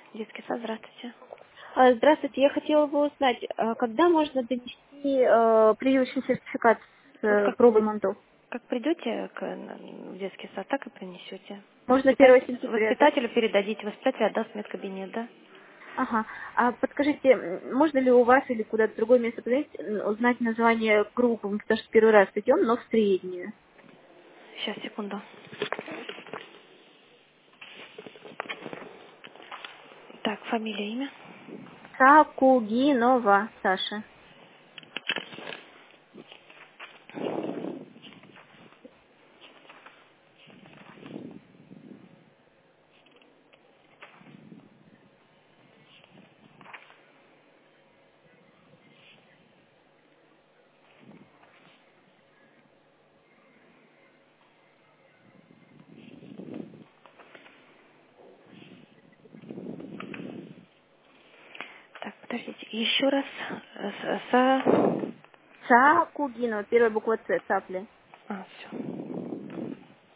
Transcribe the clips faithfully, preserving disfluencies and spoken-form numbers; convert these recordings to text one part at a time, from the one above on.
Детский сад, здравствуйте. А, Здравствуйте, я хотела бы узнать, а когда можно донести э, прививочный сертификат с Вот э, как, пробы МАНТОВ? как придете к, н- в детский сад, так и принесете. Можно первого Воспитатель, сентября, да? воспитателю передадите, воспитатель отдаст в медкабинет, да? Ага. А подскажите, м, можно ли у вас или куда-то в другое место позвонить, м, узнать название группы? Мы потому что первый раз идем, но в среднюю. Сейчас, секунду. Так, фамилия, имя. Сакугинова Саша. Так, подождите, еще раз. Э, с- Са... Сакугинова, первая буква С, цапля. А, все.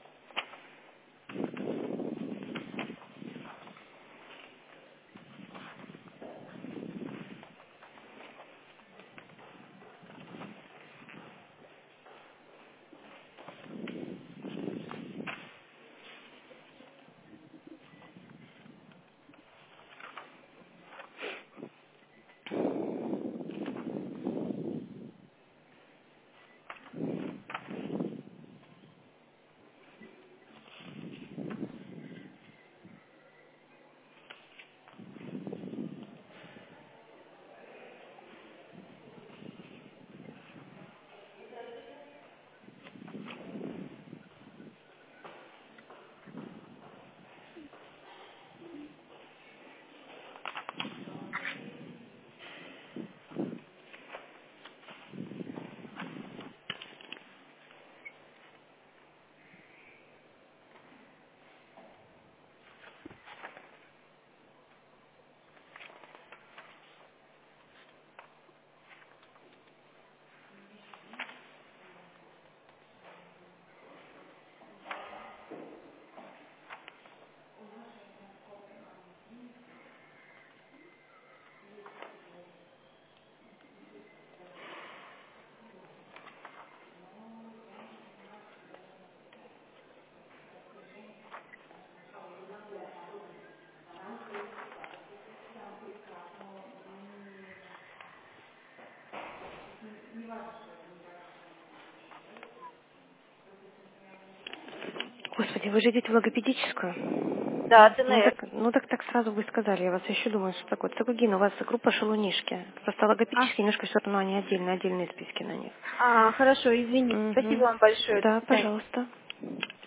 Господи, вы же идете в логопедическую? Да, Ну ДНР. так, ну так так сразу вы сказали, я вас еще думаю, что такое. Цикугин, у вас группа шалунишки. Просто А, логопедические немножко все равно они отдельные, отдельные списки на них. а, хорошо, извините. Спасибо Угу. вам большое. До Да, свидания. пожалуйста.